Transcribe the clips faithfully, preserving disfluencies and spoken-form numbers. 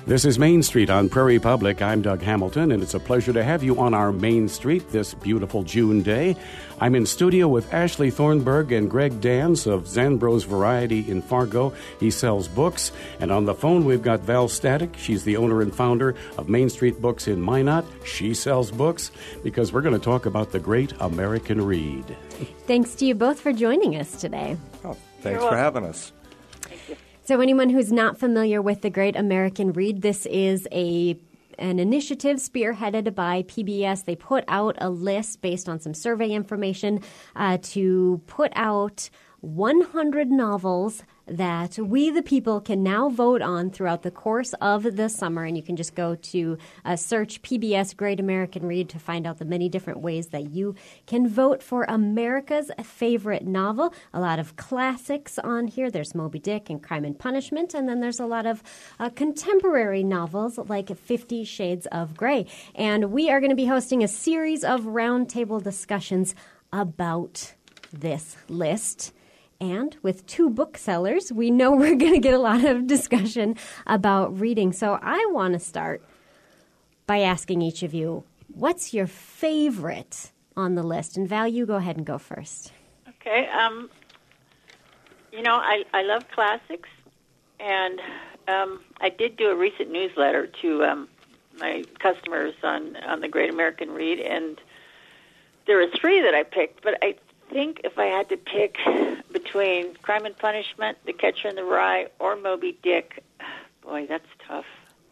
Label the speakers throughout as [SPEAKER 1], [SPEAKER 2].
[SPEAKER 1] This is Main Street on Prairie Public. I'm Doug Hamilton, and it's a pleasure to have you on our Main Street this beautiful June day. I'm in studio with Ashley Thornburg and Greg Dans of Zanbro's Variety in Fargo. He sells books. And on the phone, we've got Val Static. She's the owner and founder of Main Street Books in Minot. She sells books because we're going to talk about the great American read.
[SPEAKER 2] Thanks to you both for joining us today.
[SPEAKER 3] Oh, thanks for having us.
[SPEAKER 2] So anyone who's not familiar with the Great American Read, this is a an initiative spearheaded by P B S. They put out a list based on some survey information uh, to put out one hundred novels that we, the people, can now vote on throughout the course of the summer. And you can just go to uh, search P B S Great American Read to find out the many different ways that you can vote for America's favorite novel. A lot of classics on here. There's Moby Dick and Crime and Punishment. And then there's a lot of uh, contemporary novels like Fifty Shades of Grey. And we are going to be hosting a series of roundtable discussions about this list. And with two booksellers, we know we're going to get a lot of discussion about reading. So I want to start by asking each of you, what's your favorite on the list? And Val, you go ahead and go first.
[SPEAKER 4] Okay. Um, you know, I, I love classics. And um, I did do a recent newsletter to um, my customers on, on the Great American Read. And there were three that I picked, but I think if I had to pick between Crime and Punishment, The Catcher in the Rye, or Moby Dick, boy, that's tough.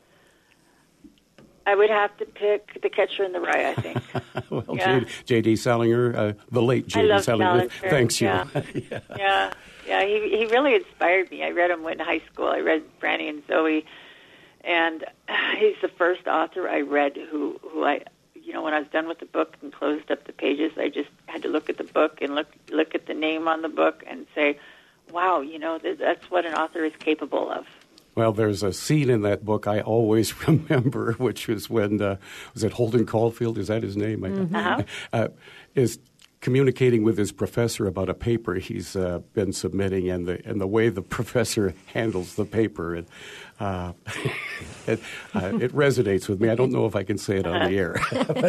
[SPEAKER 4] I would have to pick The Catcher in the Rye, I think.
[SPEAKER 1] well,
[SPEAKER 4] yeah.
[SPEAKER 1] J D. Salinger, uh, the late J D. Salinger, thanks you.
[SPEAKER 4] Yeah, yeah, yeah. yeah he, he really inspired me. I read him in high school. I read Franny and Zoe, and he's the first author I read who, who I... You know, when I was done with the book and closed up the pages, I just had to look at the book and look look at the name on the book and say, wow, you know, th- that's what an author is capable of.
[SPEAKER 1] Well, there's a scene in that book I always remember, which was when, uh, was it Holden Caulfield? Is that his name?
[SPEAKER 4] Mm-hmm. Uh-huh.
[SPEAKER 1] Uh, is communicating with his professor about a paper he's uh, been submitting, and the and the way the professor handles the paper. And, uh, it, uh, it resonates with me. I don't know if I can say it on the air.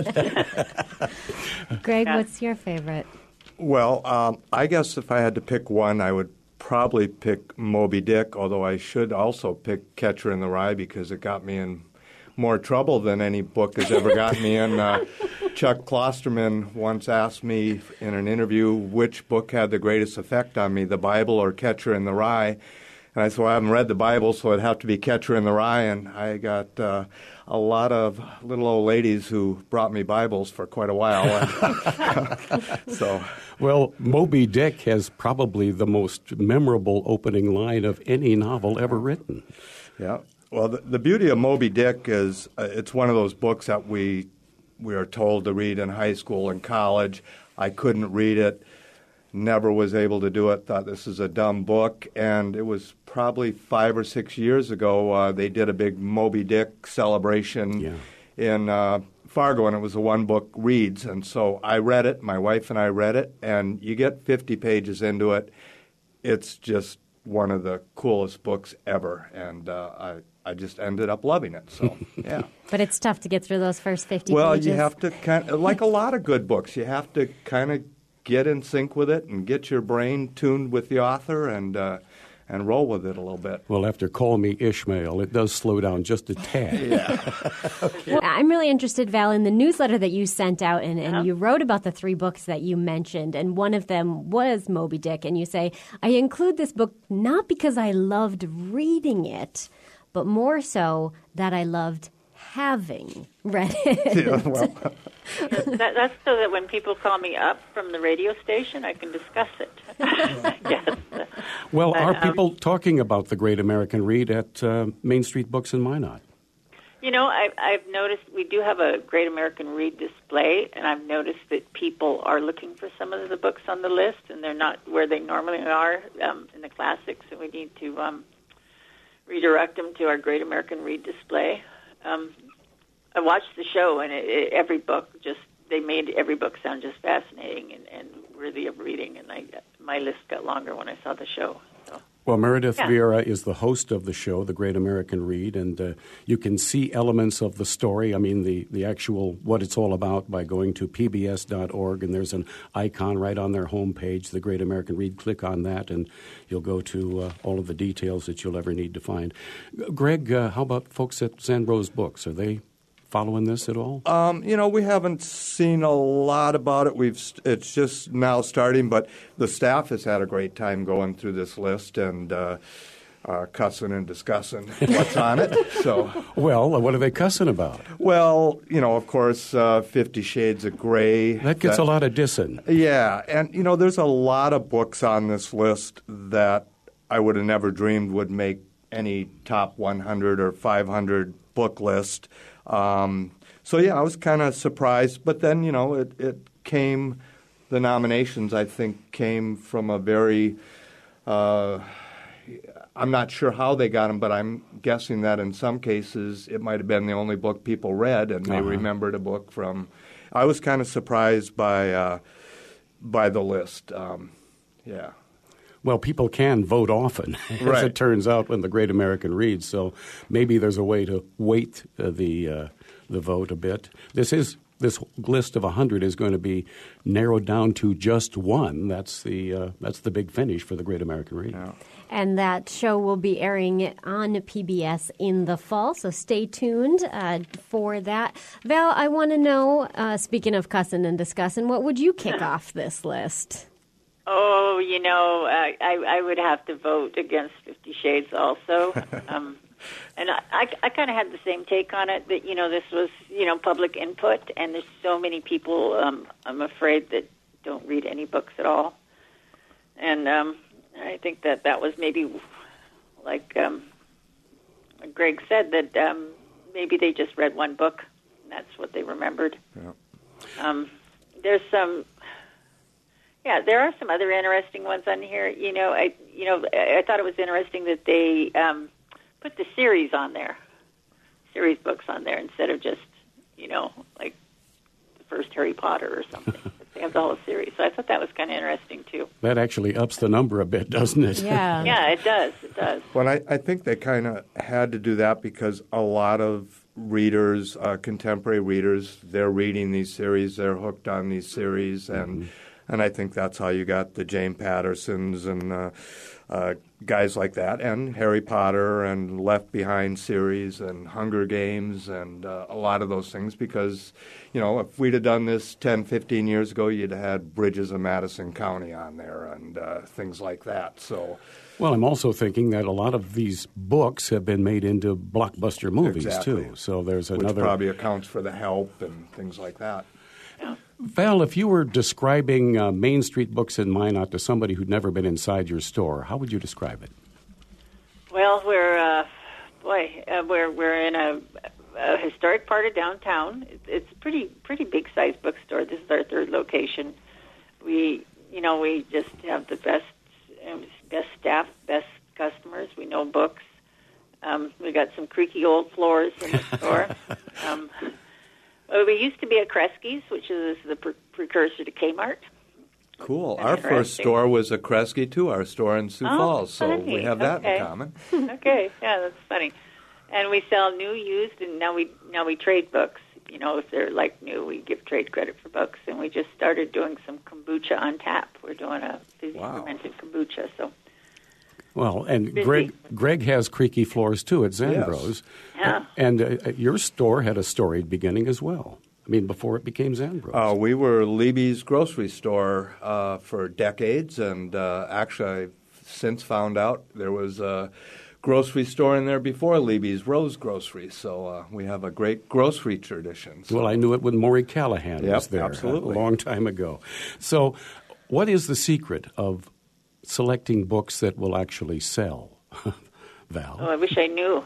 [SPEAKER 2] Greg, what's your favorite?
[SPEAKER 3] Well, um, I guess if I had to pick one, I would probably pick Moby Dick, although I should also pick Catcher in the Rye because it got me in more trouble than any book has ever gotten me in. Uh, Chuck Klosterman once asked me in an interview which book had the greatest effect on me, the Bible or Catcher in the Rye. And I said, well, I haven't read the Bible, so it'd have to be Catcher in the Rye. And I got uh, a lot of little old ladies who brought me Bibles for quite a while. so,
[SPEAKER 1] Well, Moby Dick has probably the most memorable opening line of any novel ever written.
[SPEAKER 3] Yeah. Well, the, the beauty of Moby Dick is uh, it's one of those books that we we are told to read in high school and college. I couldn't read it, never was able to do it, thought this is a dumb book. And it was probably five or six years ago, uh, they did a big Moby Dick celebration
[SPEAKER 1] yeah.
[SPEAKER 3] in uh, Fargo, and it was a one-book reads. And so I read it, my wife and I read it, and you get fifty pages into it. It's just one of the coolest books ever, and uh, I I just ended up loving it. So, yeah.
[SPEAKER 2] But it's tough to get through those first fifty
[SPEAKER 3] well,
[SPEAKER 2] pages.
[SPEAKER 3] Well, you have to kind of, like a lot of good books, you have to kind of get in sync with it and get your brain tuned with the author and uh, and roll with it a little bit.
[SPEAKER 1] Well, after Call Me Ishmael, it does slow down just a tad.
[SPEAKER 3] yeah.
[SPEAKER 2] Well, I'm really interested, Val, in the newsletter that you sent out, and, and
[SPEAKER 4] Uh-huh.
[SPEAKER 2] you wrote about the three books that you mentioned, and one of them was Moby Dick, and you say, I include this book not because I loved reading it, but more so that I loved having read it.
[SPEAKER 3] Yeah, well,
[SPEAKER 4] that, that's so that when people call me up from the radio station, I can discuss it. yes.
[SPEAKER 1] Well,
[SPEAKER 4] But,
[SPEAKER 1] are
[SPEAKER 4] um,
[SPEAKER 1] people talking about the Great American Read at uh, Main Street Books in Minot?
[SPEAKER 4] You know, I, I've noticed we do have a Great American Read display, and I've noticed that people are looking for some of the books on the list, and they're not where they normally are um, in the classics, and we need to um, redirect them to our Great American Read display. Um, I watched the show, and it, it, every book just, they made every book sound just fascinating and, and worthy of reading, and I, my list got longer when I saw the show. So.
[SPEAKER 1] Well, Meredith
[SPEAKER 4] Yeah.
[SPEAKER 1] Vieira is the host of the show, The Great American Read, and uh, you can see elements of the story, I mean, the, the actual, what it's all about by going to P B S dot org, and there's an icon right on their homepage, The Great American Read. Click on that, and you'll go to uh, all of the details that you'll ever need to find. Greg, uh, how about folks at Zandbroz Books? Are they following this at all?
[SPEAKER 3] Um, you know, we haven't seen a lot about it. We've it's just now starting, but the staff has had a great time going through this list and uh, uh, cussing and discussing what's on it. So,
[SPEAKER 1] well, what are they cussing about?
[SPEAKER 3] Well, you know, of course, uh, Fifty Shades of Grey.
[SPEAKER 1] That gets that, a lot of dissing.
[SPEAKER 3] Yeah, and you know, there's a lot of books on this list that I would have never dreamed would make any top one hundred or five hundred book list. Um, so, yeah, I was kind of surprised. But then, you know, it, it came – the nominations, I think, came from a very uh, – I'm not sure how they got them, but I'm guessing that in some cases it might have been the only book people read and they uh-huh. remembered a book from – I was kind of surprised by uh, by the list. Um, yeah.
[SPEAKER 1] Well, people can vote often, as
[SPEAKER 3] right.
[SPEAKER 1] it turns out, when the Great American Reads. So maybe there's a way to weight uh, the uh, the vote a bit. This is this list of one hundred is going to be narrowed down to just one. That's the uh, that's the big finish for the Great American Read.
[SPEAKER 3] Yeah.
[SPEAKER 2] And that show will be airing on P B S in the fall, so stay tuned uh, for that. Val, I want to know, uh, speaking of cussing and discussing, what would you kick off this list?
[SPEAKER 4] Oh, you know, I, I, I would have to vote against Fifty Shades also. Um, and I, I, I kind of had the same take on it, that, you know, this was, you know, public input, and there's so many people, um, I'm afraid, that don't read any books at all. And um, I think that that was maybe, like um, Greg said, that um, maybe they just read one book, and that's what they remembered.
[SPEAKER 3] Yeah.
[SPEAKER 4] Um, there's some... Yeah, there are some other interesting ones on here. You know, I you know I thought it was interesting that they um, put the series on there, series books on there instead of just you know like the first Harry Potter or something. They have the whole series, so I thought that was kind of interesting too.
[SPEAKER 1] That actually ups the number a bit, doesn't it?
[SPEAKER 2] Yeah,
[SPEAKER 4] yeah, it does. It does.
[SPEAKER 3] Well, I, I think they kind of had to do that because a lot of readers, uh, contemporary readers, they're reading these series, they're hooked on these series, and. Mm-hmm. And I think that's how you got the James Pattersons and uh, uh, guys like that, and Harry Potter and Left Behind series and Hunger Games and uh, a lot of those things because, you know, if we'd have done this ten, fifteen years ago, you'd have had Bridges of Madison County on there and uh, things like that. So,
[SPEAKER 1] well, I'm also thinking that a lot of these books have been made into blockbuster movies,
[SPEAKER 3] exactly.
[SPEAKER 1] too. So there's
[SPEAKER 3] Which
[SPEAKER 1] another...
[SPEAKER 3] Which probably accounts for the Help and things like that.
[SPEAKER 4] Yeah.
[SPEAKER 1] Val, if you were describing uh, Main Street Books in Minot to somebody who'd never been inside your store, how would you describe it?
[SPEAKER 4] Well, we're uh, boy, uh, we're we're in a, a historic part of downtown. It's, it's a pretty pretty big sized bookstore. This is our third location. We you know we just have the best best staff, best customers. We know books. Um, we got some creaky old floors in the store. Um, Well, we used to be at Kresge's, which is the pre- precursor to Kmart.
[SPEAKER 3] Cool. Our first store was a Kresge, too, our store in Sioux
[SPEAKER 4] oh,
[SPEAKER 3] Falls, so
[SPEAKER 4] funny.
[SPEAKER 3] we have that
[SPEAKER 4] okay.
[SPEAKER 3] in common.
[SPEAKER 4] Okay, yeah, that's funny. And we sell new, used, and now we now we trade books. You know, if they're like new, we give trade credit for books. And we just started doing some kombucha on tap. We're doing a fizzy
[SPEAKER 3] wow.
[SPEAKER 4] fermented kombucha, so...
[SPEAKER 1] Well, and
[SPEAKER 4] Busy.
[SPEAKER 1] Greg Greg has creaky floors, too, at Zandbroz.
[SPEAKER 4] Yes. Yeah.
[SPEAKER 1] And uh, your store had a storied beginning as well. I mean, before it became Zandbroz.
[SPEAKER 3] Uh, we were Libby's grocery store uh, for decades, and uh, actually I've since found out there was a grocery store in there before Libby's Rose Grocery, so uh, we have a great grocery tradition. So.
[SPEAKER 1] Well, I knew it when Maury Callahan
[SPEAKER 3] yep,
[SPEAKER 1] was there
[SPEAKER 3] absolutely.
[SPEAKER 1] a long time ago. So what is the secret of selecting books that will actually sell, Val?
[SPEAKER 4] Oh, I wish I knew.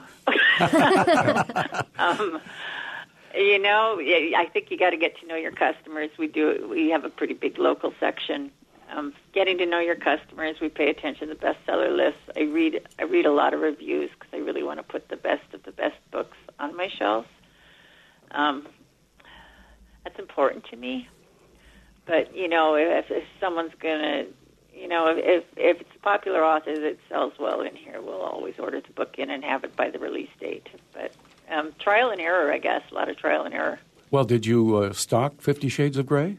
[SPEAKER 4] um, you know, I think you got to get to know your customers. We do. We have a pretty big local section. Um, getting to know your customers, we pay attention to the bestseller lists. I read. I read a lot of reviews because I really want to put the best of the best books on my shelves. Um, that's important to me. But you know, if, if someone's gonna you know, if if it's a popular author that sells well in here, we'll always order the book in and have it by the release date. But um, trial and error, I guess, a lot of trial and error.
[SPEAKER 1] Well, did you uh, stock Fifty Shades of Grey?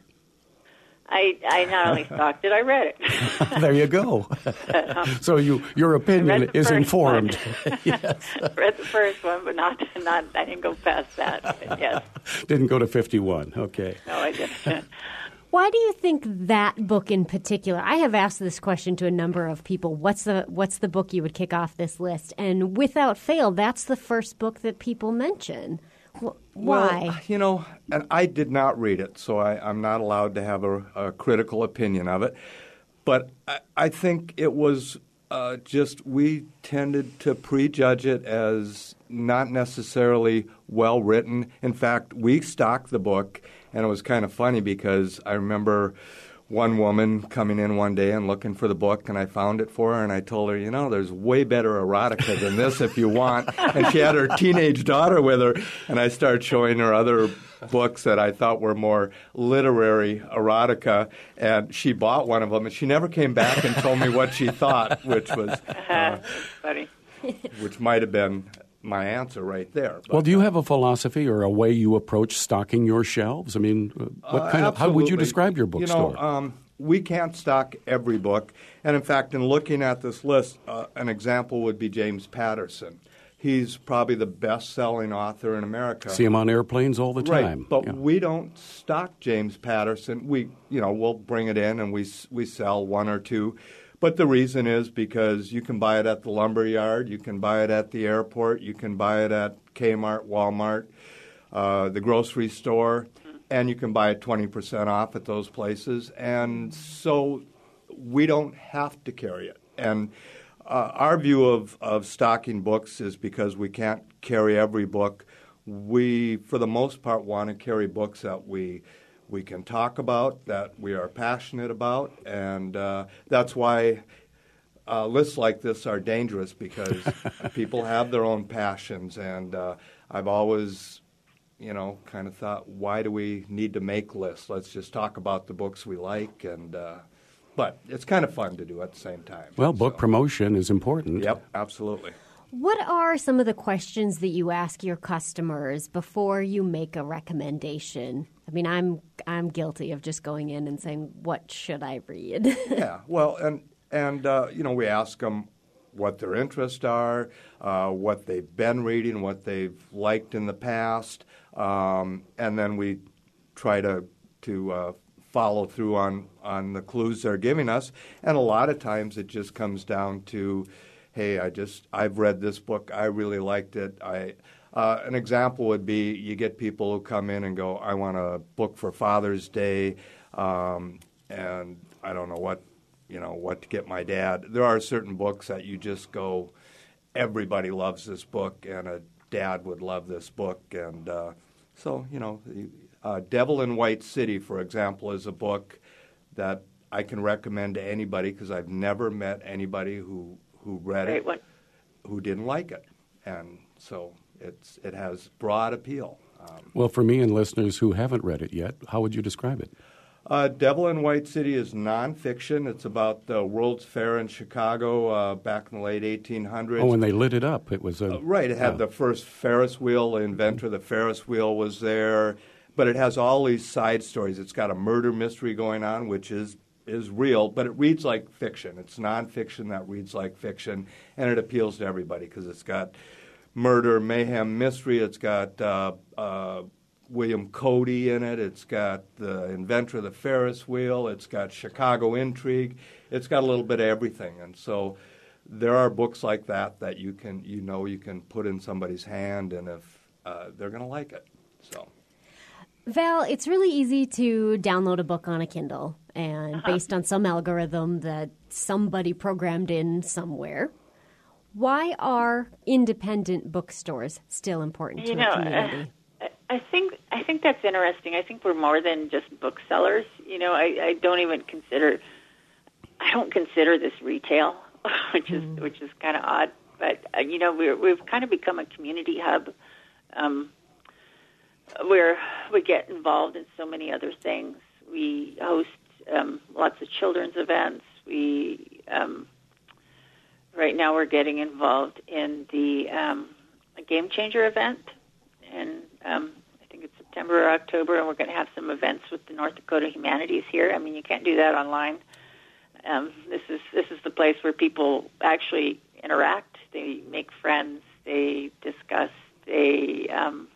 [SPEAKER 4] I, I not only stocked it, I read it.
[SPEAKER 1] There you go.
[SPEAKER 4] but, um,
[SPEAKER 1] so you your opinion is informed.
[SPEAKER 4] Yes. I read the first one, but not not. I didn't go past that. But yes.
[SPEAKER 1] Didn't go to fifty-one. Okay.
[SPEAKER 4] No, I didn't.
[SPEAKER 2] Why do you think that book in particular? I have asked this question to a number of people. What's the what's the book you would kick off this list? And without fail, that's the first book that people mention. Why?
[SPEAKER 3] Well, you know, and I did not read it, so I, I'm not allowed to have a, a critical opinion of it. But I, I think it was uh, just we tended to prejudge it as not necessarily well written. In fact, we stocked the book, and it was kind of funny because I remember one woman coming in one day and looking for the book, and I found it for her, and I told her, you know, there's way better erotica than this if you want. And she had her teenage daughter with her, and I started showing her other books that I thought were more literary erotica, and she bought one of them, and she never came back and told me what she thought, which was uh,
[SPEAKER 4] funny.
[SPEAKER 3] Which might have been my answer right there. But,
[SPEAKER 1] well, do you have a philosophy or a way you approach stocking your shelves? I mean, what
[SPEAKER 3] uh,
[SPEAKER 1] kind of how would you
[SPEAKER 3] absolutely.
[SPEAKER 1] describe your bookstore?
[SPEAKER 3] You know, um, we can't stock every book, and in fact, in looking at this list, uh, an example would be James Patterson. He's probably the best-selling author in America.
[SPEAKER 1] See him on airplanes all the time.
[SPEAKER 3] Right, but
[SPEAKER 1] yeah.
[SPEAKER 3] we don't stock James Patterson. We, you know, we'll bring it in and we we sell one or two. But the reason is because you can buy it at the lumber yard, you can buy it at the airport, you can buy it at Kmart, Walmart, uh, the grocery store, and you can buy it twenty percent off at those places. And so we don't have to carry it. And uh, our view of, of stocking books is because we can't carry every book. We, for the most part, want to carry books that we we can talk about, that we are passionate about, and uh, that's why uh, lists like this are dangerous because people have their own passions, and uh, I've always, you know, kind of thought, why do we need to make lists? Let's just talk about the books we like, and uh, but it's kind of fun to do at the same time.
[SPEAKER 1] Well, book
[SPEAKER 3] so.
[SPEAKER 1] promotion is important.
[SPEAKER 3] Yep, absolutely.
[SPEAKER 2] What are some of the questions that you ask your customers before you make a recommendation? I mean, I'm I'm guilty of just going in and saying, "What should I read?"
[SPEAKER 3] Yeah, well, and and uh, you know, we ask them what their interests are, uh, what they've been reading, what they've liked in the past, um, and then we try to to uh, follow through on on the clues they're giving us. And a lot of times, it just comes down to, hey, I just I've read this book, I really liked it. I uh, an example would be you get people who come in and go, I want a book for Father's Day, um, and I don't know what you know what to get my dad. There are certain books that you just go, everybody loves this book, and a dad would love this book, and uh, so you know, uh, Devil in White City, for example, is a book that I can recommend to anybody because I've never met anybody who. who read
[SPEAKER 4] Great
[SPEAKER 3] it,
[SPEAKER 4] one.
[SPEAKER 3] who didn't like it. And so it's it has broad appeal. Um,
[SPEAKER 1] well, for me and listeners who haven't read it yet, how would you describe it?
[SPEAKER 3] uh, Devil in White City is nonfiction. It's about the World's Fair in Chicago uh, back in the late eighteen hundreds.
[SPEAKER 1] Oh, when they lit it up, it was a...
[SPEAKER 3] Uh, right. It had
[SPEAKER 1] uh,
[SPEAKER 3] the first Ferris wheel. The inventor of the Ferris wheel was there. But it has all these side stories. It's got a murder mystery going on, which is is real, but it reads like fiction. It's nonfiction that reads like fiction, and it appeals to everybody because it's got murder, mayhem, mystery. It's got uh, uh, William Cody in it. It's got the inventor of the Ferris wheel. It's got Chicago intrigue. It's got a little bit of everything, and so there are books like that that you can, you know, you can put in somebody's hand, and if uh, they're going to like it, so.
[SPEAKER 2] Val, it's really easy to download a book on a Kindle, and uh-huh. based on some algorithm that somebody programmed in somewhere. Why are independent bookstores still important
[SPEAKER 4] you
[SPEAKER 2] to
[SPEAKER 4] know,
[SPEAKER 2] a community?
[SPEAKER 4] Uh, I think I think that's interesting. I think we're more than just booksellers. You know, I, I don't even consider I don't consider this retail, which is mm. which is kind of odd. But uh, you know, we're, we've kind of become a community hub. Um, where we get involved in so many other things. We host um, lots of children's events. We um, right now we're getting involved in the um, a Game Changer event, and um, I think it's September or October, and we're going to have some events with the North Dakota Humanities here. I mean, you can't do that online. Um, this is this is the place where people actually interact. They make friends. They discuss. They um,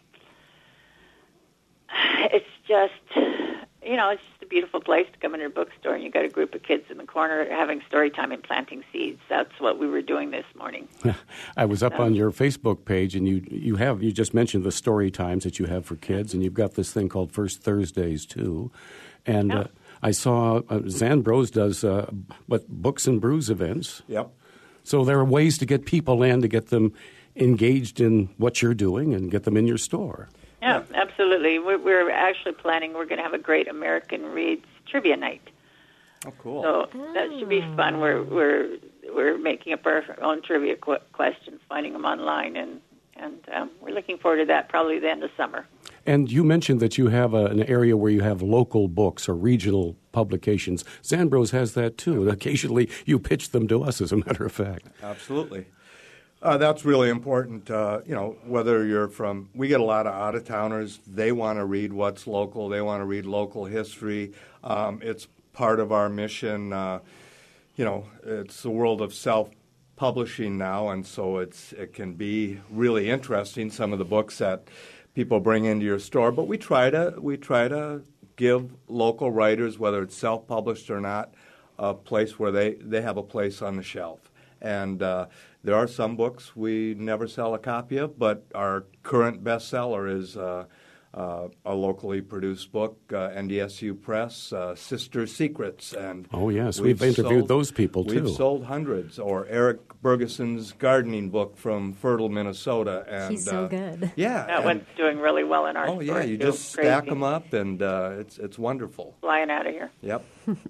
[SPEAKER 4] it's just, you know, it's just a beautiful place to come into a bookstore, and you got a group of kids in the corner having story time and planting seeds. That's what we were doing this morning.
[SPEAKER 1] I was up
[SPEAKER 4] so.
[SPEAKER 1] on your Facebook page, and you you have you just mentioned the story times that you have for kids, and you've got this thing called First Thursdays too, and
[SPEAKER 4] yeah.
[SPEAKER 1] uh, I saw uh, Zan Bros does uh, what Books and Brews events.
[SPEAKER 3] Yep.
[SPEAKER 1] So there are ways to get people in, to get them engaged in what you're doing and get them in your store.
[SPEAKER 4] Yeah, absolutely. We're, we're actually planning, we're going to have a Great American Reads Trivia Night.
[SPEAKER 3] Oh, cool.
[SPEAKER 4] So that should be fun. We're we're we're making up our own trivia qu- questions, finding them online, and, and um, we're looking forward to that probably the end of summer.
[SPEAKER 1] And you mentioned that you have a, an area where you have local books or regional publications. Zan Bros has that too. Occasionally you pitch them to us, as a matter of fact.
[SPEAKER 3] Absolutely. Uh, that's really important. Uh, you know, whether you're from, we get a lot of out-of-towners. They want to read what's local. They want to read local history. Um, it's part of our mission. Uh, you know, it's the world of self-publishing now, and so it's it can be really interesting, some of the books that people bring into your store. But we try to we try to give local writers, whether it's self-published or not, a place where they, they have a place on the shelf. And uh, there are some books we never sell a copy of, but our current bestseller is uh, uh, a locally produced book, uh, N D S U Press, uh, Sister Secrets. And
[SPEAKER 1] oh, yes, we've, we've interviewed
[SPEAKER 3] sold,
[SPEAKER 1] those people, too.
[SPEAKER 3] We've sold hundreds. Or Eric Bergeson's gardening book from Fertile, Minnesota. And,
[SPEAKER 2] He's so
[SPEAKER 3] uh,
[SPEAKER 2] good.
[SPEAKER 3] Yeah.
[SPEAKER 4] That
[SPEAKER 3] and,
[SPEAKER 4] one's doing really well in our
[SPEAKER 3] Oh,
[SPEAKER 4] store.
[SPEAKER 3] yeah, you
[SPEAKER 4] too.
[SPEAKER 3] just
[SPEAKER 4] Crazy.
[SPEAKER 3] stack them up, and uh, it's it's wonderful.
[SPEAKER 4] Flying out of here.
[SPEAKER 3] Yep.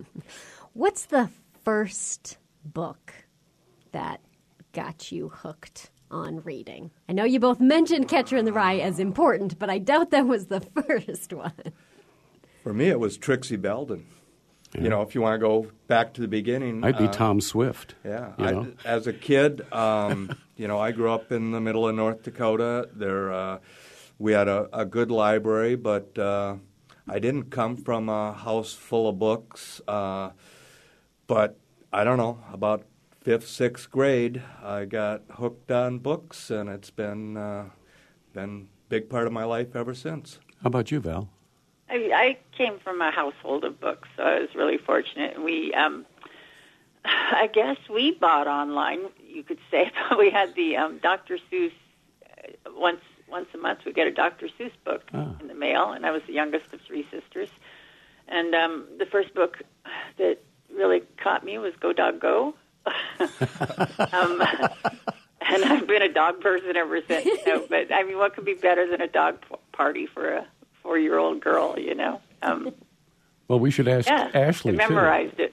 [SPEAKER 2] What's the first book that got you hooked on reading? I know you both mentioned Catcher in the Rye as important, but I doubt that was the first one.
[SPEAKER 3] For me, it was Trixie Belden.
[SPEAKER 1] Yeah.
[SPEAKER 3] You know, if you want to go back to the beginning.
[SPEAKER 1] I'd be
[SPEAKER 3] uh,
[SPEAKER 1] Tom Swift.
[SPEAKER 3] Yeah.
[SPEAKER 1] You
[SPEAKER 3] I,
[SPEAKER 1] know?
[SPEAKER 3] as a kid, um, you know, I grew up in the middle of North Dakota. There, uh, we had a, a good library, but uh, I didn't come from a house full of books. Uh, but I don't know, about fifth, sixth grade, I got hooked on books, and it's been uh, been a big part of my life ever since.
[SPEAKER 1] How about you, Val?
[SPEAKER 4] I, I came from a household of books, so I was really fortunate. We, um, I guess, we bought online. You could say, but we had the um, Doctor Seuss. Uh, once once a month, we get a Doctor Seuss book
[SPEAKER 1] ah.
[SPEAKER 4] in the mail, and I was the youngest of three sisters. And um, the first book that really caught me was Go Dog Go. um, and I've been a dog person ever since. You know, but I mean, what could be better than a dog p- party for a four-year-old girl? You know. Um,
[SPEAKER 1] well, we should ask
[SPEAKER 4] yeah,
[SPEAKER 1] Ashley
[SPEAKER 4] I memorized
[SPEAKER 1] too.
[SPEAKER 4] it.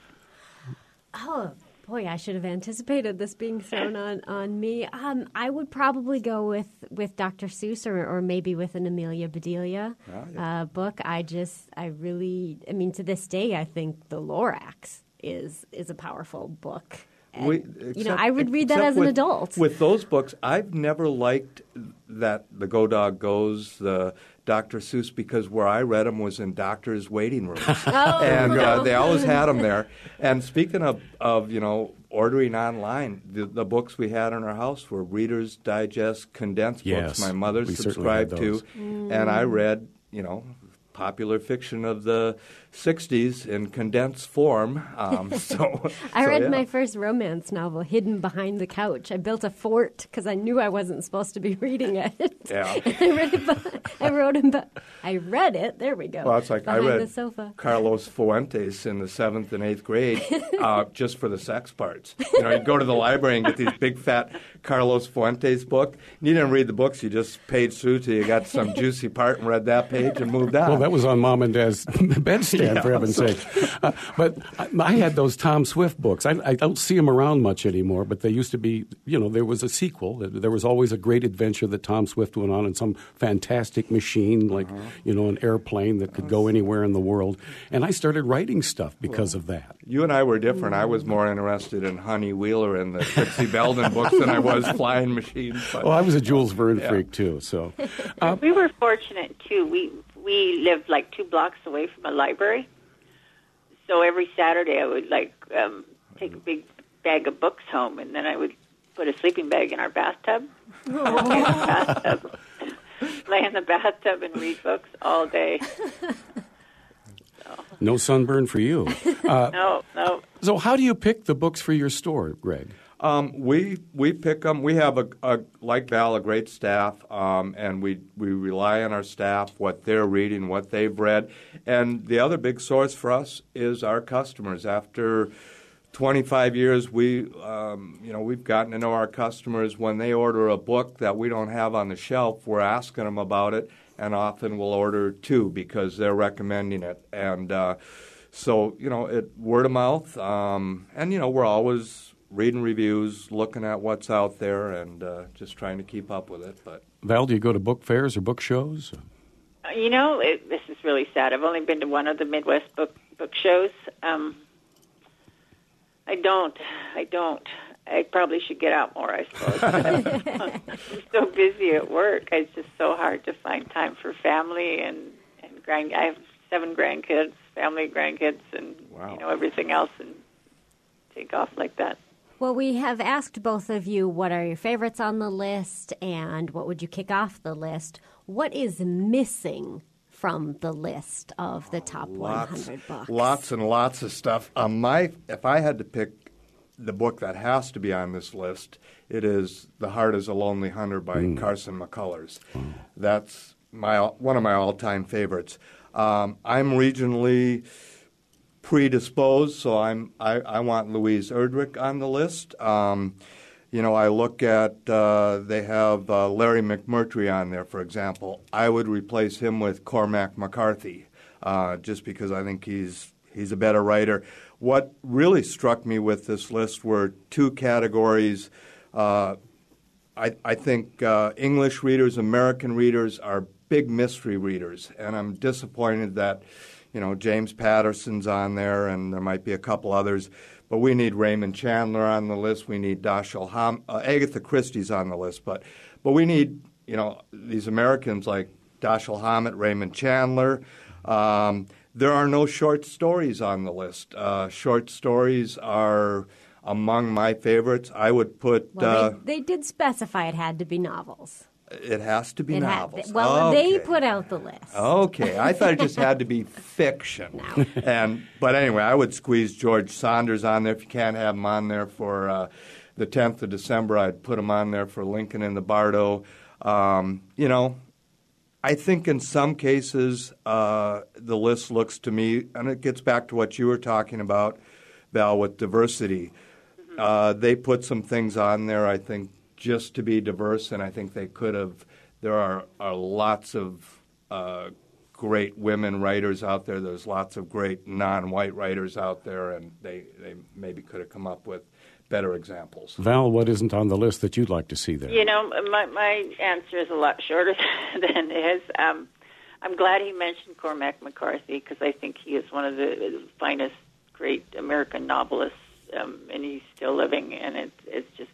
[SPEAKER 2] Oh boy, I should have anticipated this being thrown on on me. Um, I would probably go with, with Doctor Seuss or, or maybe with an Amelia Bedelia
[SPEAKER 3] Oh, yeah.
[SPEAKER 2] uh, book. I just, I really, I mean, to this day, I think The Lorax is is a powerful book. And,
[SPEAKER 3] We,
[SPEAKER 2] you know,
[SPEAKER 3] except-
[SPEAKER 2] I would read that
[SPEAKER 3] except
[SPEAKER 2] as an
[SPEAKER 3] with-
[SPEAKER 2] adult.
[SPEAKER 3] With those books, I've never liked that the Go Dog Goes, the Doctor Seuss, because where I read them was in doctors' waiting rooms,
[SPEAKER 2] Oh,
[SPEAKER 3] and uh,
[SPEAKER 2] no.
[SPEAKER 3] they always had them there. And speaking of, of you know, ordering online, the, the books we had in our house were Reader's Digest condensed
[SPEAKER 1] Yes,
[SPEAKER 3] books. My mother
[SPEAKER 1] we certainly had
[SPEAKER 3] subscribed to,
[SPEAKER 1] those.
[SPEAKER 3] and I read, you know, popular fiction of the sixties in condensed form. Um, so
[SPEAKER 2] I
[SPEAKER 3] so,
[SPEAKER 2] read
[SPEAKER 3] yeah.
[SPEAKER 2] my first romance novel, Hidden Behind the Couch. I built a fort because I knew I wasn't supposed to be reading it.
[SPEAKER 3] Yeah.
[SPEAKER 2] I read it. be- I wrote him. Be- I read it. There we go.
[SPEAKER 3] Well, it's like
[SPEAKER 2] behind
[SPEAKER 3] I read
[SPEAKER 2] the sofa.
[SPEAKER 3] Carlos Fuentes in the seventh and eighth grade uh, just for the sex parts. You know, you'd go to the library and get these big, fat Carlos Fuentes book. And you didn't read the books. You just paged through till you got some juicy part and read that page and moved on.
[SPEAKER 1] Well, that was on Mom and Dad's bedstand,
[SPEAKER 3] Yeah,
[SPEAKER 1] for heaven's
[SPEAKER 3] so-
[SPEAKER 1] sake. Uh, but I, I had those Tom Swift books. I, I don't see them around much anymore, but they used to be, you know, there was a sequel. There was always a great adventure that Tom Swift went on in some fantastic machine, like, uh-huh. you know, an airplane that could go anywhere in the world. And I started writing stuff because well, of that.
[SPEAKER 3] You and I were different. I was more interested in Honey Wheeler and the Trixie Belden books than I was flying machines. But,
[SPEAKER 1] well, I was a Jules Verne
[SPEAKER 3] yeah.
[SPEAKER 1] freak, too. So uh,
[SPEAKER 4] we were fortunate, too. We we lived like two blocks away from a library. So every Saturday I would, like, um, take a big bag of books home, and then I would put a sleeping bag in our bathtub, lay, in the bathtub lay in the bathtub and read books all day. So.
[SPEAKER 1] No sunburn for you. Uh,
[SPEAKER 4] no, no.
[SPEAKER 1] So how do you pick the books for your store, Greg?
[SPEAKER 3] Um, we we pick them. We have a, a like Val, a great staff, um, and we we rely on our staff, what they're reading, what they've read, and the other big source for us is our customers. After twenty-five years, we um, you know we've gotten to know our customers. When they order a book that we don't have on the shelf, we're asking them about it, and often we'll order two because they're recommending it, and uh, so you know it word of mouth, um, and you know we're always reading reviews, looking at what's out there, and uh, just trying to keep up with it. But
[SPEAKER 1] Val, do you go to book fairs or book shows?
[SPEAKER 4] Uh, you know, it, this is really sad. I've only been to one of the Midwest book book shows. Um, I don't. I don't. I probably should get out more, I suppose. I'm so busy at work. It's just so hard to find time for family and, and grand. I have seven grandkids, family grandkids, and
[SPEAKER 3] wow.
[SPEAKER 4] you know everything else, and take off like that.
[SPEAKER 2] Well, we have asked both of you what are your favorites on the list and what would you kick off the list. What is missing from the list of the top
[SPEAKER 3] lots,
[SPEAKER 2] one hundred books?
[SPEAKER 3] Lots and lots of stuff. Um, my, if I had to pick the book that has to be on this list, it is The Heart is a Lonely Hunter by mm. Carson McCullers. Mm. That's my one of my all-time favorites. Um, I'm regionally predisposed, so I'm I, I want Louise Erdrich on the list. Um, you know, I look at uh, they have uh, Larry McMurtry on there, for example. I would replace him with Cormac McCarthy, uh, just because I think he's he's a better writer. What really struck me with this list were two categories. Uh, I, I think uh, English readers, American readers are big mystery readers, and I'm disappointed that You know, James Patterson's on there, and there might be a couple others. But we need Raymond Chandler on the list. We need Dashiell Hammett. Uh, Agatha Christie's on the list. But but we need, you know, these Americans like Dashiell Hammett, Raymond Chandler. Um, there are no short stories on the list. Uh, short stories are among my favorites. I would put...
[SPEAKER 2] Well,
[SPEAKER 3] uh,
[SPEAKER 2] they, they did specify it had to be novels.
[SPEAKER 3] It has to be
[SPEAKER 2] it
[SPEAKER 3] novels.
[SPEAKER 2] Had, well,
[SPEAKER 3] okay.
[SPEAKER 2] they put out the list.
[SPEAKER 3] Okay, I thought it just had to be fiction.
[SPEAKER 2] No.
[SPEAKER 3] And but anyway, I would squeeze George Saunders on there. If you can't have him on there for uh, the tenth of December, I'd put him on there for Lincoln in the Bardo. Um, you know, I think in some cases uh, the list looks to me, and it gets back to what you were talking about, Val, with diversity. Mm-hmm. Uh, they put some things on there, I think, just to be diverse, and I think they could have. There are, are lots of uh, great women writers out there. There's lots of great non-white writers out there, and they, they maybe could have come up with better examples.
[SPEAKER 1] Val, what isn't on the list that you'd like to see there?
[SPEAKER 4] You know, my, my answer is a lot shorter than his. Um, I'm glad he mentioned Cormac McCarthy because I think he is one of the finest great American novelists, um, and he's still living, and it, it's just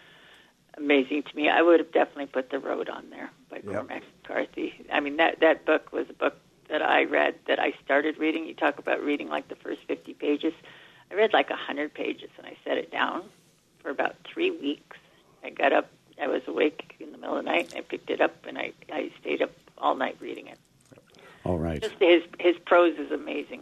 [SPEAKER 4] amazing to me. I would have definitely put The Road on there by yep. Cormac McCarthy. I mean, that, that book was a book that I read, that I started reading. You talk about reading like the first fifty pages. I read like one hundred pages, and I set it down for about three weeks. I got up. I was awake in the middle of the night, and I picked it up, and I, I stayed up all night reading it.
[SPEAKER 1] All right.
[SPEAKER 4] Just his, his prose is amazing.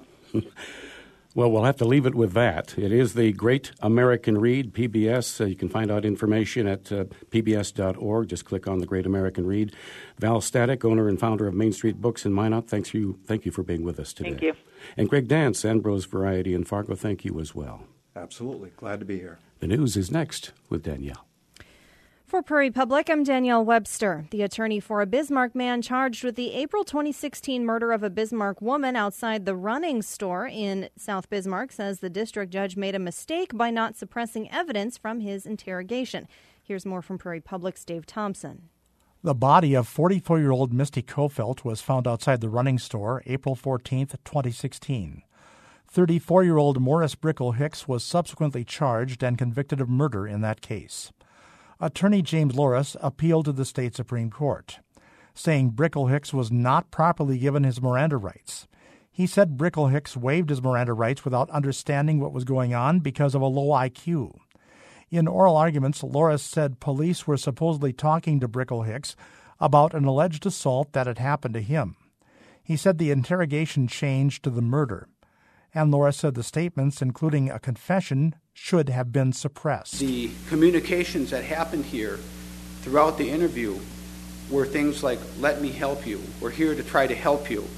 [SPEAKER 1] Well, we'll have to leave it with that. It is the Great American Read, P B S. Uh, you can find out information at uh, p b s dot org. Just click on the Great American Read. Val Static, owner and founder of Main Street Books in Minot, thanks you, thank you for being with us today.
[SPEAKER 4] Thank you.
[SPEAKER 1] And Greg Dance, Ambrose Variety in Fargo, thank you as well.
[SPEAKER 3] Absolutely. Glad to be here.
[SPEAKER 1] The news is next with Danielle.
[SPEAKER 5] For Prairie Public, I'm Danielle Webster. The attorney for a Bismarck man charged with the April twenty sixteen murder of a Bismarck woman outside the Running store in South Bismarck says the district judge made a mistake by not suppressing evidence from his interrogation. Here's more from Prairie Public's Dave Thompson.
[SPEAKER 6] The body of forty-four-year-old Misty Kofelt was found outside the Running store April fourteenth, twenty sixteen. thirty-four-year-old Morris Brickle Hicks was subsequently charged and convicted of murder in that case. Attorney James Loris appealed to the state Supreme Court, saying Brickle Hicks was not properly given his Miranda rights. He said Brickle Hicks waived his Miranda rights without understanding what was going on because of a low I Q. In oral arguments, Loris said police were supposedly talking to Brickle Hicks about an alleged assault that had happened to him. He said the interrogation changed to the murder. And Loris said the statements, including a confession, should have been suppressed.
[SPEAKER 7] The communications that happened here throughout the interview were things like, let me help you, we're here to try to help you.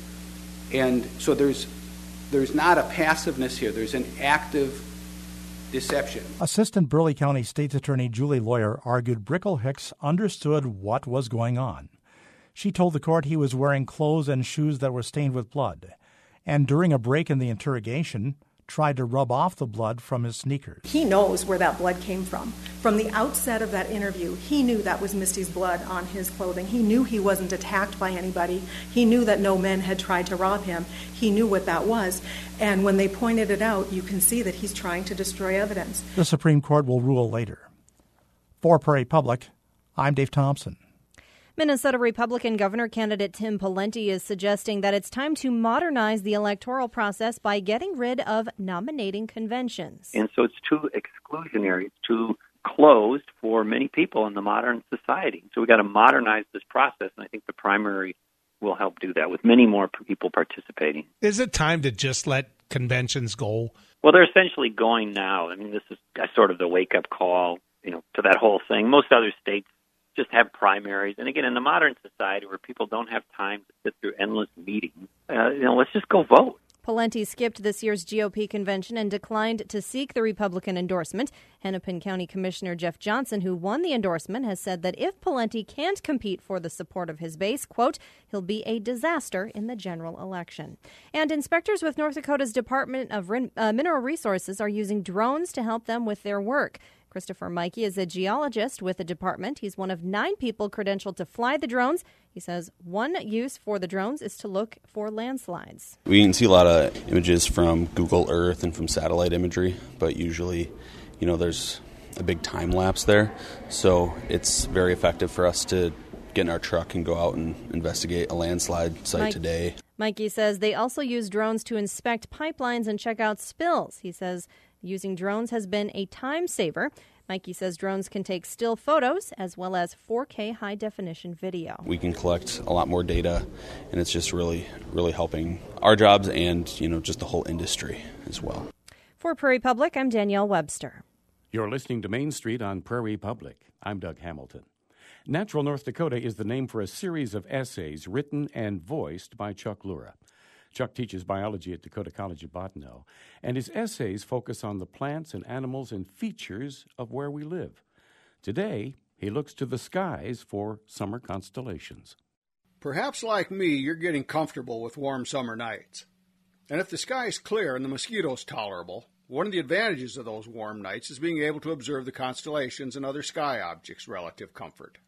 [SPEAKER 7] And so there's there's not a passiveness here, there's an active deception.
[SPEAKER 6] Assistant Burleigh County State's Attorney Julie Lawyer argued Brickle Hicks understood what was going on. She told the court he was wearing clothes and shoes that were stained with blood, and during a break in the interrogation, tried to rub off the blood from his sneakers.
[SPEAKER 8] He knows where that blood came from. From the outset of that interview, he knew that was Misty's blood on his clothing. He knew he wasn't attacked by anybody. He knew that no men had tried to rob him. He knew what that was. And when they pointed it out, you can see that he's trying to destroy evidence.
[SPEAKER 6] The Supreme Court will rule later. For Prairie Public, I'm Dave Thompson.
[SPEAKER 5] Minnesota Republican governor candidate Tim Pawlenty is suggesting that it's time to modernize the electoral process by getting rid of nominating conventions.
[SPEAKER 9] And so it's too exclusionary, it's too closed for many people in the modern society. So we've got to modernize this process, and I think the primary will help do that with many more people participating.
[SPEAKER 10] Is it time to just let conventions go?
[SPEAKER 9] Well, they're essentially going now. I mean, this is sort of the wake-up call, you know, to that whole thing. Most other states just have primaries. And again, in the modern society where people don't have time to sit through endless meetings, uh, you know, let's just go vote.
[SPEAKER 5] Pawlenty skipped this year's G O P convention and declined to seek the Republican endorsement. Hennepin County Commissioner Jeff Johnson, who won the endorsement, has said that if Pawlenty can't compete for the support of his base, quote, he'll be a disaster in the general election. And inspectors with North Dakota's Department of uh, Mineral Resources are using drones to help them with their work. Christopher Mikey is a geologist with the department. He's one of nine people credentialed to fly the drones. He says one use for the drones is to look for landslides.
[SPEAKER 11] We can see a lot of images from Google Earth and from satellite imagery, but usually, you know, there's a big time lapse there. So it's very effective for us to get in our truck and go out and investigate a landslide site Mike, today.
[SPEAKER 5] Mikey says they also use drones to inspect pipelines and check out spills. He says using drones has been a time saver. Mikey says drones can take still photos as well as four K high-definition video.
[SPEAKER 11] We can collect a lot more data, and it's just really, really helping our jobs and, you know, just the whole industry as well.
[SPEAKER 5] For Prairie Public, I'm Danielle Webster.
[SPEAKER 1] You're listening to Main Street on Prairie Public. I'm Doug Hamilton. Natural North Dakota is the name for a series of essays written and voiced by Chuck Lura. Chuck teaches biology at Dakota College of Bottineau, and his essays focus on the plants and animals and features of where we live. Today, he looks to the skies for summer constellations.
[SPEAKER 12] Perhaps like me, you're getting comfortable with warm summer nights. And if the sky is clear and the mosquitoes tolerable, one of the advantages of those warm nights is being able to observe the constellations and other sky objects' relative comfort.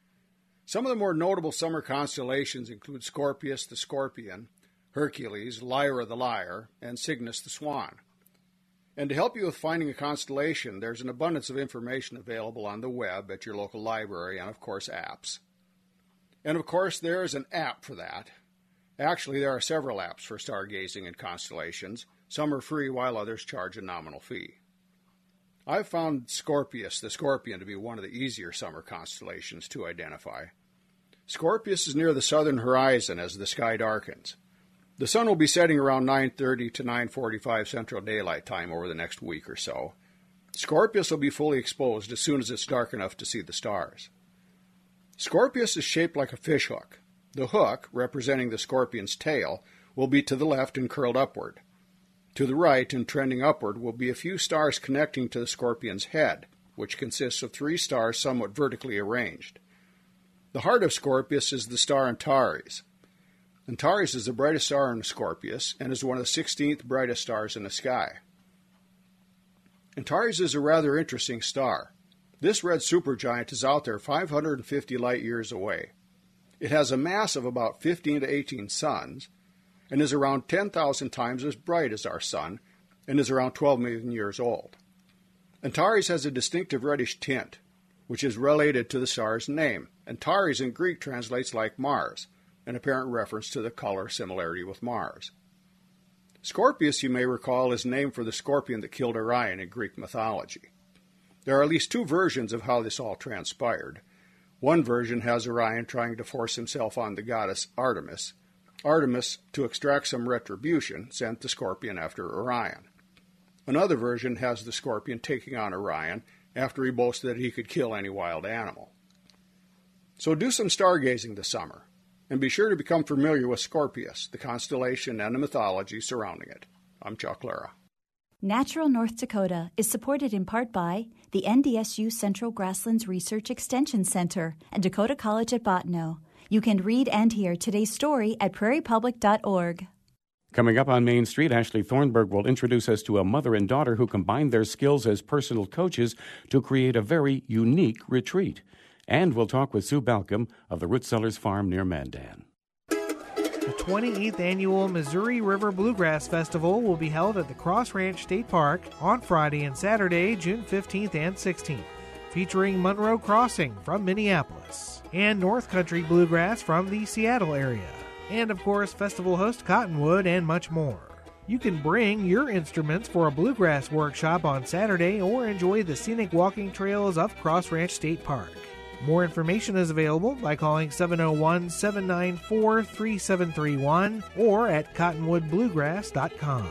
[SPEAKER 12] Some of the more notable summer constellations include Scorpius the Scorpion, Hercules, Lyra the Lyre, and Cygnus the Swan. And to help you with finding a constellation, there's an abundance of information available on the web, at your local library, and of course apps. And of course there is an app for that. Actually, there are several apps for stargazing and constellations. Some are free while others charge a nominal fee. I've found Scorpius the Scorpion to be one of the easier summer constellations to identify. Scorpius is near the southern horizon as the sky darkens. The sun will be setting around nine thirty to nine forty-five Central Daylight Time over the next week or so. Scorpius will be fully exposed as soon as it's dark enough to see the stars. Scorpius is shaped like a fishhook. The hook, representing the scorpion's tail, will be to the left and curled upward. To the right and trending upward will be a few stars connecting to the scorpion's head, which consists of three stars somewhat vertically arranged. The heart of Scorpius is the star Antares. Antares is the brightest star in Scorpius and is one of the sixteenth brightest stars in the sky. Antares is a rather interesting star. This red supergiant is out there five hundred fifty light years away. It has a mass of about fifteen to eighteen suns and is around ten thousand times as bright as our sun and is around twelve million years old. Antares has a distinctive reddish tint, which is related to the star's name. Antares in Greek translates like Mars, an apparent reference to the color similarity with Mars. Scorpius, you may recall, is named for the scorpion that killed Orion in Greek mythology. There are at least two versions of how this all transpired. One version has Orion trying to force himself on the goddess Artemis. Artemis, to extract some retribution, sent the scorpion after Orion. Another version has the scorpion taking on Orion after he boasted that he could kill any wild animal. So do some stargazing this summer, and be sure to become familiar with Scorpius, the constellation and the mythology surrounding it. I'm Chuck Lara.
[SPEAKER 13] Natural North Dakota is supported in part by the N D S U Central Grasslands Research Extension Center and Dakota College at Bottineau. You can read and hear today's story at prairie public dot org.
[SPEAKER 1] Coming up on Main Street, Ashley Thornburg will introduce us to a mother and daughter who combined their skills as personal coaches to create a very unique retreat. And we'll talk with Sue Balcom of the Root Cellars Farm near Mandan.
[SPEAKER 14] The twenty-eighth Annual Missouri River Bluegrass Festival will be held at the Cross Ranch State Park on Friday and Saturday, June fifteenth and sixteenth, featuring Monroe Crossing from Minneapolis and North Country Bluegrass from the Seattle area. And, of course, festival host Cottonwood and much more. You can bring your instruments for a bluegrass workshop on Saturday or enjoy the scenic walking trails of Cross Ranch State Park. More information is available by calling seven oh one, seven nine four, three seven three one or at cottonwood bluegrass dot com.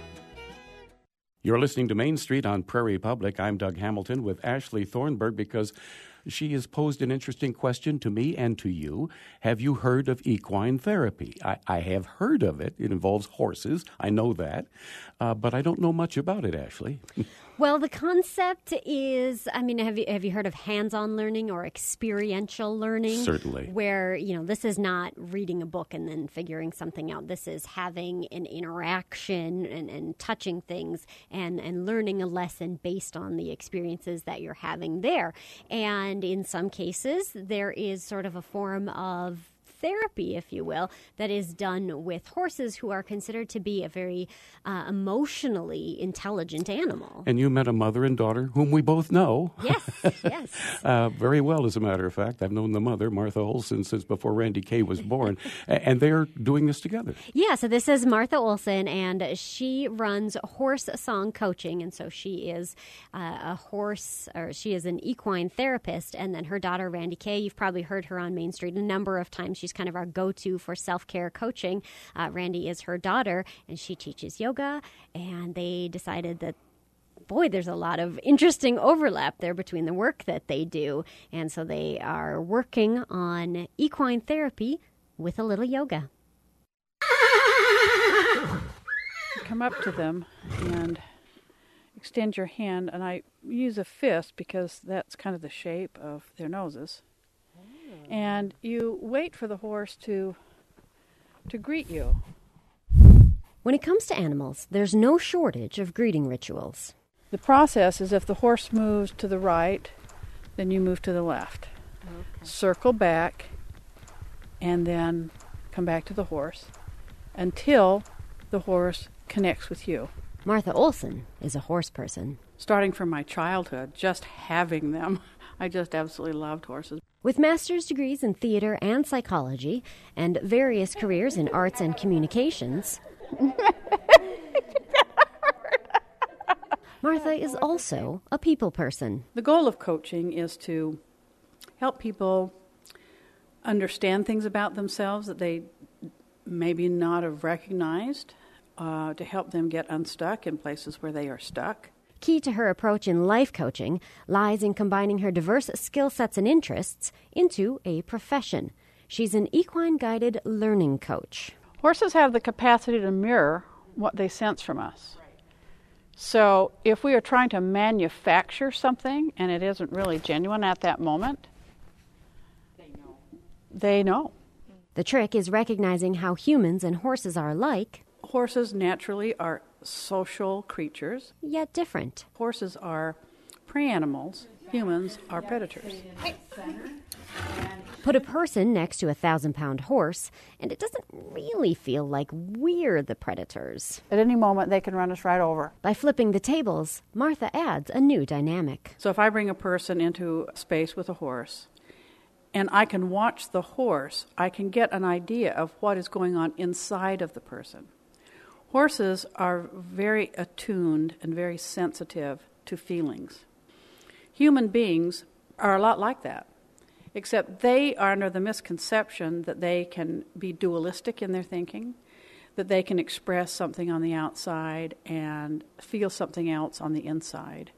[SPEAKER 1] You're listening to Main Street on Prairie Public. I'm Doug Hamilton with Ashley Thornburg because she has posed an interesting question to me and to you. Have you heard of equine therapy? I, I have heard of it. It involves horses. I know that. Uh, but I don't know much about it, Ashley.
[SPEAKER 2] Well, the concept is, I mean, have you have you heard of hands-on learning or experiential learning?
[SPEAKER 1] Certainly.
[SPEAKER 2] Where, you know, this is not reading a book and then figuring something out. This is having an interaction and, and touching things and, and learning a lesson based on the experiences that you're having there. And in some cases, there is sort of a form of therapy, if you will, that is done with horses who are considered to be a very uh, emotionally intelligent animal.
[SPEAKER 1] And you met a mother and daughter whom we both know.
[SPEAKER 2] Yes, yes.
[SPEAKER 1] uh, very well, as a matter of fact. I've known the mother, Martha Olson, since before Randy Kay was born. And they're doing this together.
[SPEAKER 2] Yeah, so this is Martha Olson, and she runs horse song coaching. And so she is uh, a horse, or she is an equine therapist. And then her daughter, Randy Kay, you've probably heard her on Main Street a number of times. She's kind of our go-to for self-care coaching. Uh, Randy is her daughter, and she teaches yoga, and they decided that, boy, there's a lot of interesting overlap there between the work that they do, and so they are working on equine therapy with a little yoga.
[SPEAKER 15] Come up to them and extend your hand, and I use a fist because that's kind of the shape of their noses. And you wait for the horse to to greet you.
[SPEAKER 2] When it comes to animals, there's no shortage of greeting rituals.
[SPEAKER 15] The process is if the horse moves to the right, then you move to the left. Okay. Circle back, and then come back to the horse until the horse connects with you.
[SPEAKER 2] Martha Olson is a horse person.
[SPEAKER 15] Starting from my childhood, just having them, I just absolutely loved horses.
[SPEAKER 2] With master's degrees in theater and psychology and various careers in arts and communications, Martha is also a people person.
[SPEAKER 15] The goal of coaching is to help people understand things about themselves that they maybe not have recognized, uh, to help them get unstuck in places where they are stuck.
[SPEAKER 2] Key to her approach in life coaching lies in combining her diverse skill sets and interests into a profession. She's an equine-guided learning coach.
[SPEAKER 15] Horses have the capacity to mirror what they sense from us. So if we are trying to manufacture something and it isn't really genuine at that moment, they know. They know.
[SPEAKER 2] The trick is recognizing how humans and horses are alike.
[SPEAKER 15] Horses naturally are social creatures.
[SPEAKER 2] Yet different.
[SPEAKER 15] Horses are prey animals. Humans are predators.
[SPEAKER 2] Put a person next to a thousand-pound horse, and it doesn't really feel like we're the predators.
[SPEAKER 15] At any moment, they can run us right over.
[SPEAKER 2] By flipping the tables, Martha adds a new dynamic.
[SPEAKER 15] So if I bring a person into space with a horse, and I can watch the horse, I can get an idea of what is going on inside of the person. Horses are very attuned and very sensitive to feelings. Human beings are a lot like that, except they are under the misconception that they can be dualistic in their thinking, that they can express something on the outside and feel something else on the inside.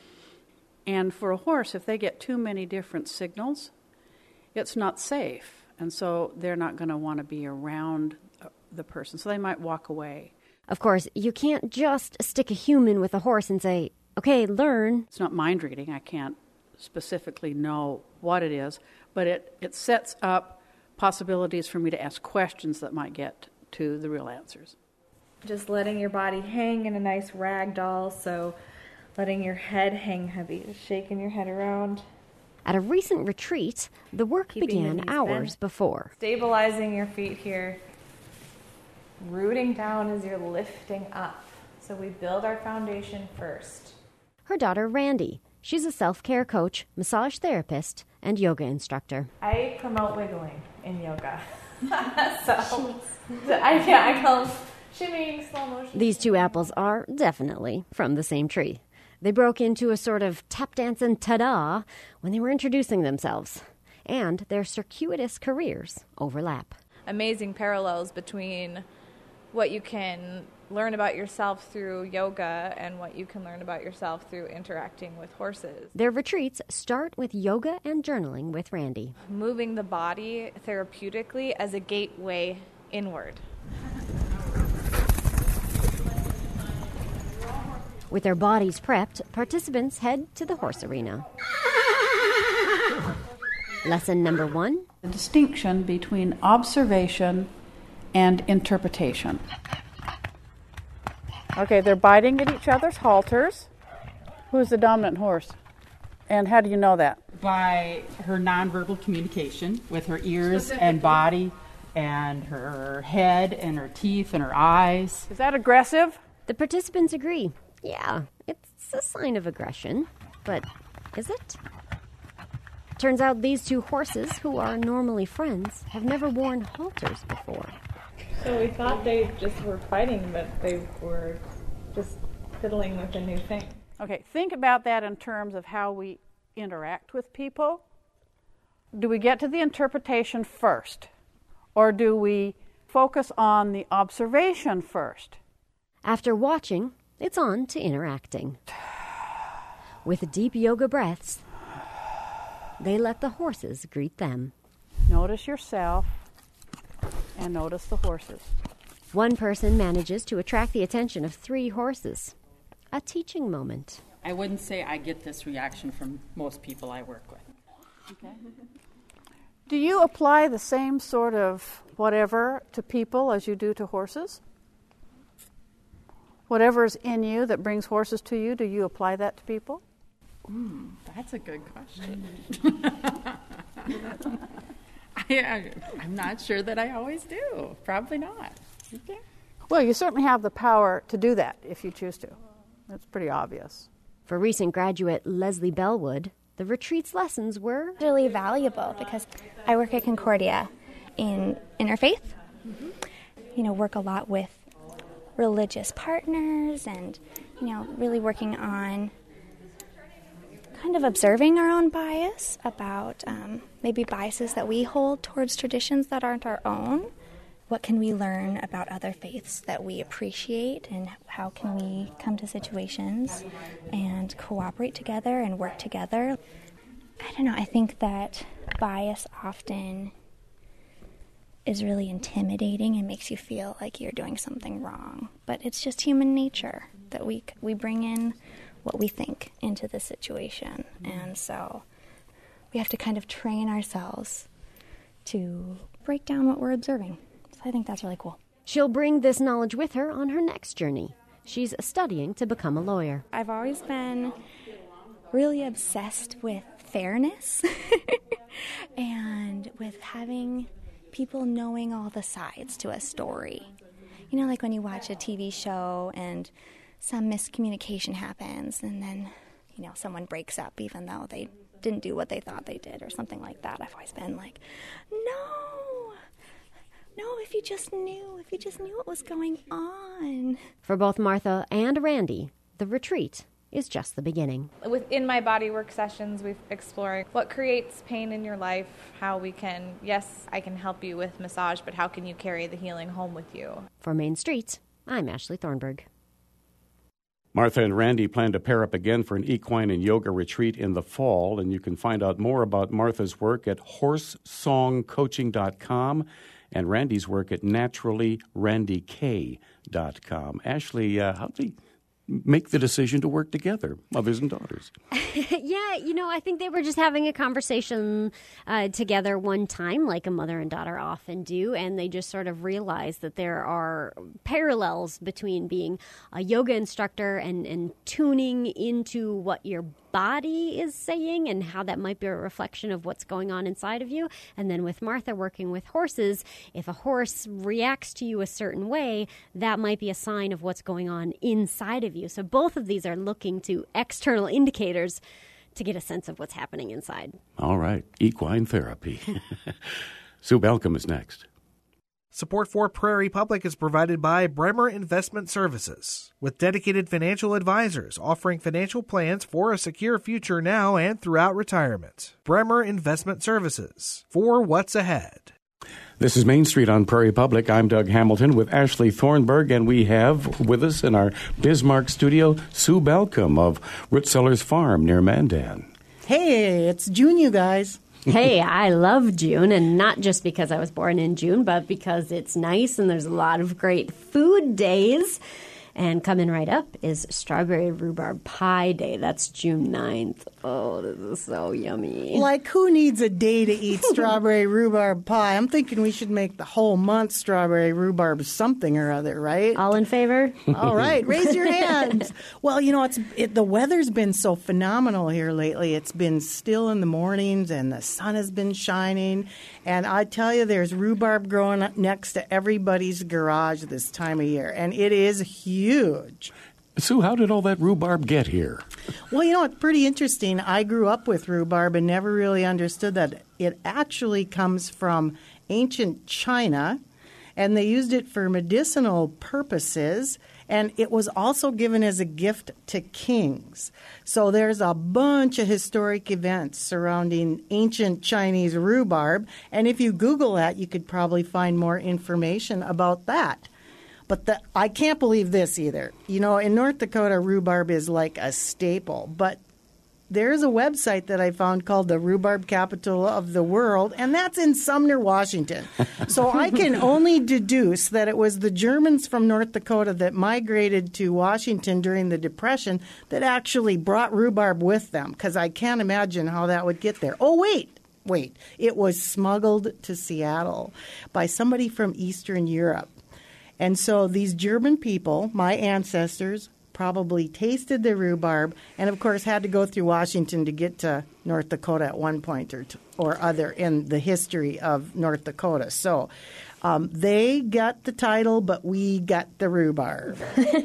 [SPEAKER 15] And for a horse, if they get too many different signals, it's not safe, and so they're not going to want to be around the person, so they might walk away.
[SPEAKER 2] Of course, you can't just stick a human with a horse and say, okay, learn.
[SPEAKER 15] It's not mind reading. I can't specifically know what it is, but it, it sets up possibilities for me to ask questions that might get to the real answers.
[SPEAKER 16] Just letting your body hang in a nice rag doll, so letting your head hang heavy, just shaking your head around.
[SPEAKER 2] At a recent retreat, the work
[SPEAKER 16] Keeping
[SPEAKER 2] began hours
[SPEAKER 16] bent.
[SPEAKER 2] before.
[SPEAKER 16] Stabilizing your feet here. Rooting down as you're lifting up. So we build our foundation first.
[SPEAKER 2] Her daughter, Randy. She's a self-care coach, massage therapist, and yoga instructor.
[SPEAKER 16] I promote wiggling in yoga. so, I, yeah, I call them shimmying slow motion.
[SPEAKER 2] These two apples are definitely from the same tree. They broke into a sort of tap dance and ta-da when they were introducing themselves. And their circuitous careers overlap.
[SPEAKER 16] Amazing parallels between what you can learn about yourself through yoga and what you can learn about yourself through interacting with horses.
[SPEAKER 2] Their retreats start with yoga and journaling with Randy.
[SPEAKER 16] Moving the body therapeutically as a gateway inward.
[SPEAKER 2] With their bodies prepped, participants head to the horse arena. Lesson number one.
[SPEAKER 15] The distinction between observation and interpretation. Okay, they're biting at each other's halters. Who's the dominant horse? And how do you know that?
[SPEAKER 17] By her nonverbal communication with her ears and body and her head and her teeth and her eyes.
[SPEAKER 15] Is that aggressive?
[SPEAKER 2] The participants agree. Yeah, it's a sign of aggression. But is it? Turns out these two horses, who are normally friends, have never worn halters before.
[SPEAKER 16] So we thought they just were fighting, but they were just fiddling with a new thing.
[SPEAKER 15] Okay, think about that in terms of how we interact with people. Do we get to the interpretation first? Or do we focus on the observation first?
[SPEAKER 2] After watching, it's on to interacting. With deep yoga breaths, they let the horses greet them.
[SPEAKER 15] Notice yourself and notice the horses.
[SPEAKER 2] One person manages to attract the attention of three horses. A teaching moment.
[SPEAKER 17] I wouldn't say I get this reaction from most people I work with.
[SPEAKER 15] Okay. Do you apply the same sort of whatever to people as you do to horses? Whatever's in you that brings horses to you, do you apply that to people?
[SPEAKER 17] Mm, that's a good question. I, I'm not sure that I always do. Probably not. Okay.
[SPEAKER 15] Well, you certainly have the power to do that if you choose to. That's pretty obvious.
[SPEAKER 2] For recent graduate Leslie Bellwood, the retreat's lessons were
[SPEAKER 18] really valuable because I work at Concordia in interfaith. Mm-hmm. You know, work a lot with religious partners and, you know, really working on kind of observing our own bias about um, maybe biases that we hold towards traditions that aren't our own. What can we learn about other faiths that we appreciate, and how can we come to situations and cooperate together and work together? I don't know, I think that bias often is really intimidating and makes you feel like you're doing something wrong, but it's just human nature. that we we bring in what we think into the situation. And so we have to kind of train ourselves to break down what we're observing. So I think that's really cool.
[SPEAKER 2] She'll bring this knowledge with her on her next journey. She's studying to become a lawyer.
[SPEAKER 18] I've always been really obsessed with fairness and with having people knowing all the sides to a story. You know, like when you watch a T V show and some miscommunication happens and then, you know, someone breaks up even though they didn't do what they thought they did or something like that. I've always been like, no, no, if you just knew, if you just knew what was going on.
[SPEAKER 2] For both Martha and Randy, the retreat is just the beginning.
[SPEAKER 16] Within my bodywork sessions, we've explored what creates pain in your life, how we can, yes, I can help you with massage, but how can you carry the healing home with you?
[SPEAKER 2] For Main Street, I'm Ashley Thornburg.
[SPEAKER 1] Martha and Randy plan to pair up again for an equine and yoga retreat in the fall, and you can find out more about Martha's work at horse song coaching dot com and Randy's work at naturally randy k dot com. Ashley, uh, how did they make the decision to work together, mothers and daughters?
[SPEAKER 2] Yeah, you know, I think they were just having a conversation uh, together one time, like a mother and daughter often do, and they just sort of realized that there are parallels between being a yoga instructor and, and tuning into what your body is saying and how that might be a reflection of what's going on inside of you. And then with Martha working with horses, if a horse reacts to you a certain way, that might be a sign of what's going on inside of you. So both of these are looking to external indicators to get a sense of what's happening inside.
[SPEAKER 1] All right, equine therapy. Sue Balcom is next.
[SPEAKER 14] Support for Prairie Public is provided by Bremer Investment Services, with dedicated financial advisors offering financial plans for a secure future now and throughout retirement. Bremer Investment Services, for what's ahead.
[SPEAKER 1] This is Main Street on Prairie Public. I'm Doug Hamilton with Ashley Thornburg, and we have with us in our Bismarck studio Sue Balcom of Rootsellers Farm near Mandan.
[SPEAKER 19] Hey, it's June, you guys.
[SPEAKER 2] Hey, I love June, and not just because I was born in June, but because it's nice and there's a lot of great food days. And coming right up is Strawberry Rhubarb Pie Day. That's June ninth. Oh, this is so yummy.
[SPEAKER 19] Like, who needs a day to eat strawberry rhubarb pie? I'm thinking we should make the whole month strawberry rhubarb something or other, right?
[SPEAKER 2] All in favor?
[SPEAKER 19] All right, raise your hands. Well, you know, it's it, the weather's been so phenomenal here lately. It's been still in the mornings and the sun has been shining. And I tell you, there's rhubarb growing up next to everybody's garage this time of year. And it is huge.
[SPEAKER 1] Sue, how did all that rhubarb get here?
[SPEAKER 19] Well, you know, it's pretty interesting. I grew up with rhubarb and never really understood that it actually comes from ancient China, and they used it for medicinal purposes, and it was also given as a gift to kings. So there's a bunch of historic events surrounding ancient Chinese rhubarb, and if you Google that, you could probably find more information about that. But the, I can't believe this either. You know, in North Dakota, rhubarb is like a staple. But there's a website that I found called the Rhubarb Capital of the World, and that's in Sumner, Washington. So I can only deduce that it was the Germans from North Dakota that migrated to Washington during the Depression that actually brought rhubarb with them, because I can't imagine how that would get there. Oh, wait. Wait. It was smuggled to Seattle by somebody from Eastern Europe. And so these German people, my ancestors, probably tasted the rhubarb and, of course, had to go through Washington to get to North Dakota at one point or, t- or other in the history of North Dakota. So um, they got the title, but we got the rhubarb.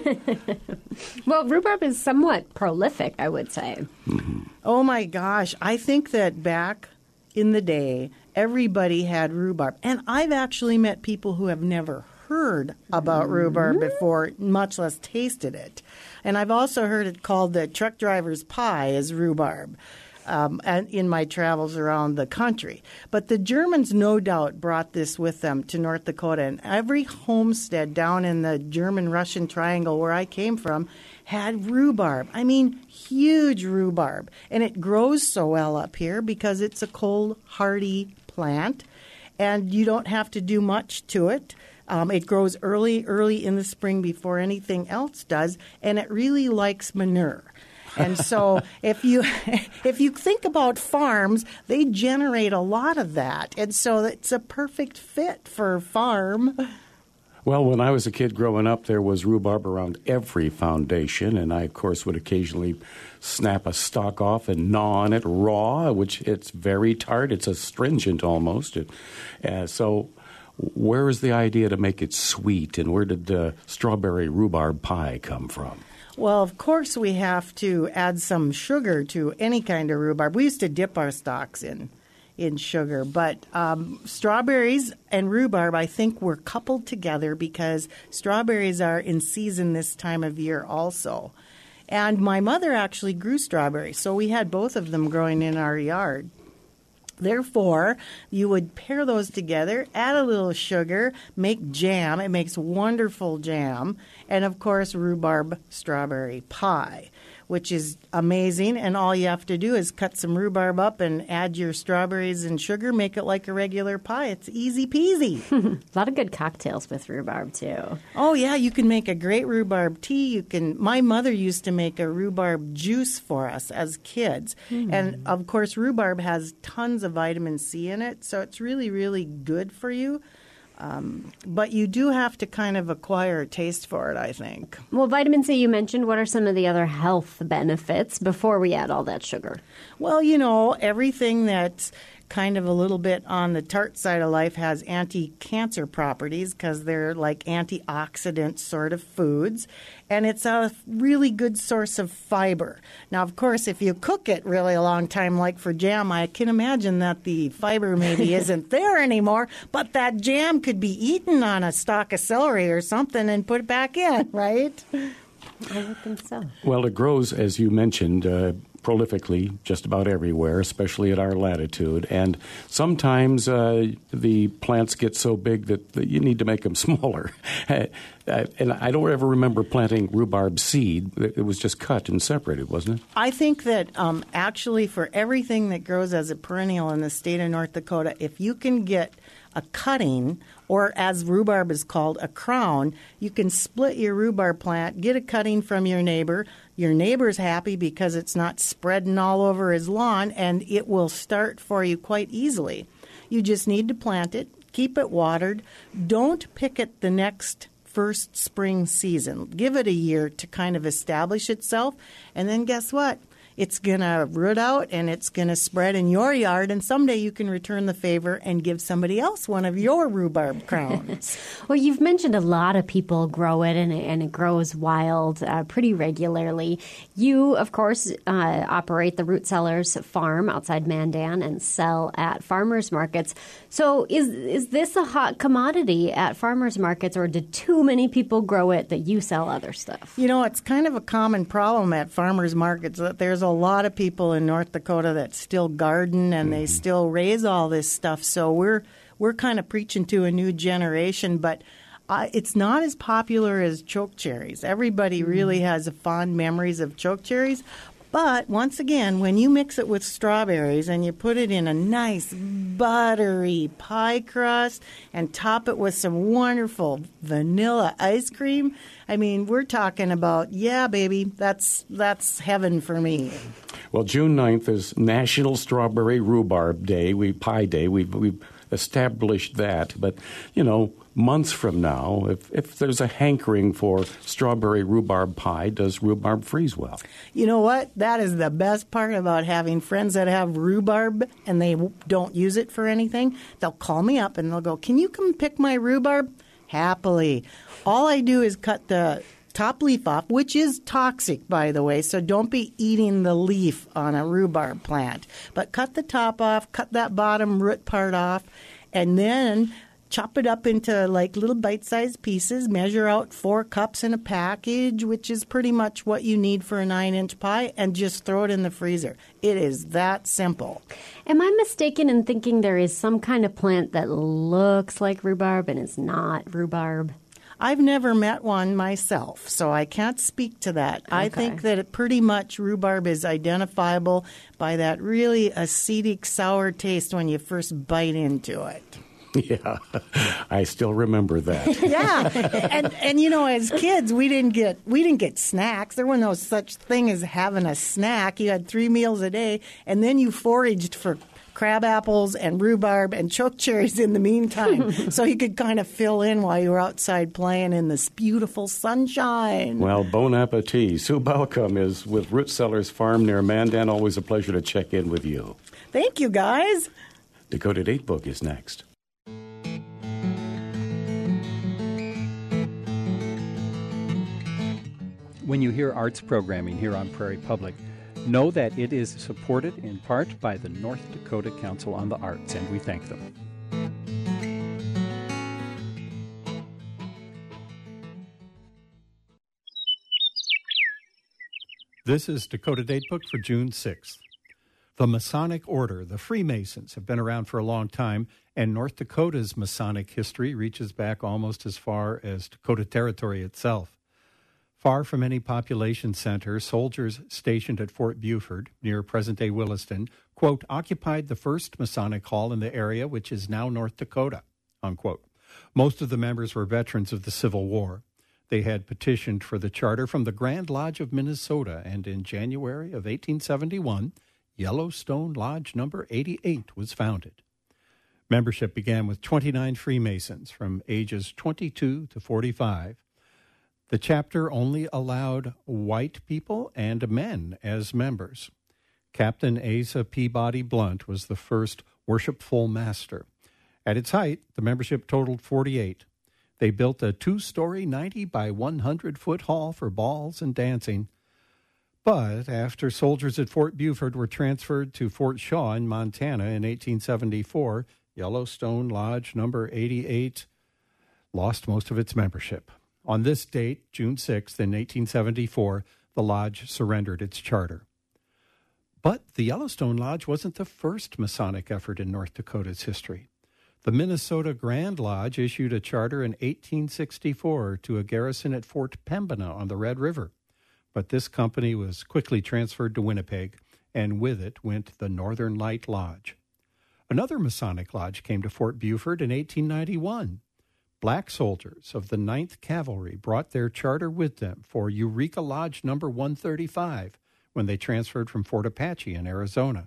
[SPEAKER 2] Well, rhubarb is somewhat prolific, I would say.
[SPEAKER 19] Mm-hmm. Oh, my gosh. I think that back in the day, everybody had rhubarb. And I've actually met people who have never heard about rhubarb before, much less tasted it. And I've also heard it called the truck driver's pie as rhubarb um, and in my travels around the country. But the Germans no doubt brought this with them to North Dakota. And every homestead down in the German-Russian triangle where I came from had rhubarb. I mean, huge rhubarb. And it grows so well up here because it's a cold, hardy plant. And you don't have to do much to it. Um, it grows early, early in the spring before anything else does, and it really likes manure. And so if you if you think about farms, they generate a lot of that. And so it's a perfect fit for farm.
[SPEAKER 1] Well, when I was a kid growing up, there was rhubarb around every foundation, and I, of course, would occasionally snap a stalk off and gnaw on it raw, which it's very tart. It's astringent almost. It, uh, so where is the idea to make it sweet, and where did the strawberry rhubarb pie come from?
[SPEAKER 19] Well, of course, we have to add some sugar to any kind of rhubarb. We used to dip our stalks in in sugar, but um, strawberries and rhubarb, I think, were coupled together because strawberries are in season this time of year also. And my mother actually grew strawberries, so we had both of them growing in our yard. Therefore, you would pair those together, add a little sugar, make jam. It makes wonderful jam. And, of course, rhubarb strawberry pie, which is amazing. And all you have to do is cut some rhubarb up and add your strawberries and sugar, make it like a regular pie. It's easy peasy.
[SPEAKER 2] A lot of good cocktails with rhubarb, too.
[SPEAKER 19] Oh, yeah. You can make a great rhubarb tea. You can. My mother used to make a rhubarb juice for us as kids. Mm. And, of course, rhubarb has tons of vitamin C in it, so it's really, really good for you. Um, but you do have to kind of acquire a taste for it, I think.
[SPEAKER 2] Well, vitamin C you mentioned. What are some of the other health benefits before we add all that sugar?
[SPEAKER 19] Well, you know, everything that's kind of a little bit on the tart side of life has anti-cancer properties because they're like antioxidant sort of foods. And it's a really good source of fiber. Now, of course, if you cook it really a long time, like for jam, I can imagine that the fiber maybe isn't there anymore, but that jam could be eaten on a stalk of celery or something and put it back in, right?
[SPEAKER 2] I would think so.
[SPEAKER 1] Well, it grows, as you mentioned, uh, prolifically just about everywhere, especially at our latitude. And sometimes uh, the plants get so big that, that you need to make them smaller. And I don't ever remember planting rhubarb seed. It was just cut and separated, wasn't it?
[SPEAKER 19] I think that um, actually for everything that grows as a perennial in the state of North Dakota, if you can get a cutting, or as rhubarb is called, a crown, you can split your rhubarb plant, get a cutting from your neighbor. Your neighbor's happy because it's not spreading all over his lawn, and it will start for you quite easily. You just need to plant it, keep it watered. Don't pick it the next first spring season. Give it a year to kind of establish itself, and then guess what? It's going to root out and it's going to spread in your yard, and someday you can return the favor and give somebody else one of your rhubarb crowns.
[SPEAKER 2] Well, you've mentioned a lot of people grow it, and it, and it grows wild uh, pretty regularly. You, of course, uh, operate the Root Cellars farm outside Mandan and sell at farmers markets. So is is this a hot commodity at farmers markets, or did too many people grow it that you sell other stuff?
[SPEAKER 19] You know, it's kind of a common problem at farmers markets that there's a lot of people in North Dakota that still garden and mm-hmm. they still raise all this stuff. So we're we're kind of preaching to a new generation, but uh, it's not as popular as choke cherries. Everybody mm-hmm. really has fond memories of choke cherries. But once again, when you mix it with strawberries and you put it in a nice buttery pie crust and top it with some wonderful vanilla ice cream, I mean, we're talking about, yeah, baby, that's that's heaven for me.
[SPEAKER 1] Well, June ninth is National Strawberry Rhubarb Day, we Pie Day. We've, we've established that. But, you know, months from now, if, if there's a hankering for strawberry rhubarb pie, does rhubarb freeze well?
[SPEAKER 19] You know what? That is the best part about having friends that have rhubarb and they don't use it for anything. They'll call me up and they'll go, can you come pick my rhubarb? Happily. All I do is cut the top leaf off, which is toxic, by the way, so don't be eating the leaf on a rhubarb plant. But cut the top off, cut that bottom root part off, and then chop it up into like little bite-sized pieces, measure out four cups in a package, which is pretty much what you need for a nine-inch pie, and just throw it in the freezer. It is that simple.
[SPEAKER 2] Am I mistaken in thinking there is some kind of plant that looks like rhubarb and is not rhubarb?
[SPEAKER 19] I've never met one myself, so I can't speak to that. Okay. I think that it pretty much rhubarb is identifiable by that really acidic, sour taste when you first bite into it.
[SPEAKER 1] Yeah, I still remember that.
[SPEAKER 19] Yeah, and and you know, as kids, we didn't get we didn't get snacks. There was no such thing as having a snack. You had three meals a day, and then you foraged for crab apples and rhubarb and choke cherries in the meantime, so you could kind of fill in while you were outside playing in this beautiful sunshine.
[SPEAKER 1] Well, bon appetit. Sue Balcom is with Root Cellars Farm near Mandan. Always a pleasure to check in with you.
[SPEAKER 19] Thank you, guys.
[SPEAKER 1] Dakota Datebook is next.
[SPEAKER 20] When you hear arts programming here on Prairie Public, know that it is supported in part by the North Dakota Council on the Arts, and we thank them. This is Dakota Datebook for June sixth. The Masonic Order, the Freemasons, have been around for a long time, and North Dakota's Masonic history reaches back almost as far as Dakota Territory itself. Far from any population center, soldiers stationed at Fort Buford, near present-day Williston, quote, occupied the first Masonic Hall in the area, which is now North Dakota, unquote. Most of the members were veterans of the Civil War. They had petitioned for the charter from the Grand Lodge of Minnesota, and in January of eighteen seventy-one, Yellowstone Lodge number eighty-eight was founded. Membership began with twenty-nine Freemasons from ages twenty-two to forty-five. The chapter only allowed white people and men as members. Captain Asa Peabody Blunt was the first worshipful master. At its height, the membership totaled forty-eight. They built a two-story, ninety by one hundred foot hall for balls and dancing. But after soldiers at Fort Buford were transferred to Fort Shaw in Montana in eighteen seventy-four, Yellowstone Lodge number eighty-eight lost most of its membership. On this date, June sixth, in eighteen seventy-four, the lodge surrendered its charter. But the Yellowstone Lodge wasn't the first Masonic effort in North Dakota's history. The Minnesota Grand Lodge issued a charter in eighteen sixty-four to a garrison at Fort Pembina on the Red River. But this company was quickly transferred to Winnipeg, and with it went the Northern Light Lodge. Another Masonic lodge came to Fort Buford in eighteen ninety-one. Black soldiers of the ninth Cavalry brought their charter with them for Eureka Lodge number one thirty-five when they transferred from Fort Apache in Arizona.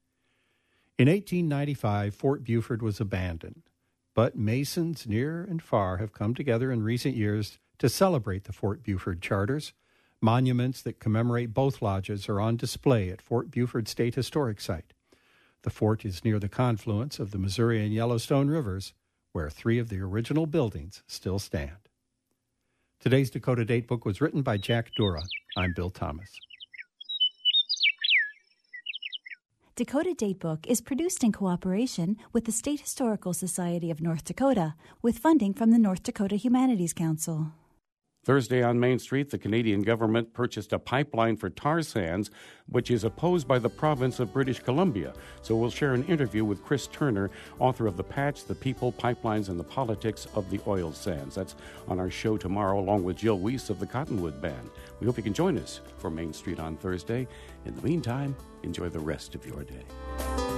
[SPEAKER 20] In eighteen ninety-five, Fort Buford was abandoned, but Masons near and far have come together in recent years to celebrate the Fort Buford charters. Monuments that commemorate both lodges are on display at Fort Buford State Historic Site. The fort is near the confluence of the Missouri and Yellowstone rivers, where three of the original buildings still stand. Today's Dakota Datebook was written by Jack Dura. I'm Bill Thomas.
[SPEAKER 13] Dakota Datebook is produced in cooperation with the State Historical Society of North Dakota, with funding from the North Dakota Humanities Council.
[SPEAKER 1] Thursday on Main Street, the Canadian government purchased a pipeline for tar sands, which is opposed by the province of British Columbia. So we'll share an interview with Chris Turner, author of The Patch, The People, Pipelines, and the Politics of the Oil Sands. That's on our show tomorrow, along with Jill Weiss of the Cottonwood Band. We hope you can join us for Main Street on Thursday. In the meantime, enjoy the rest of your day.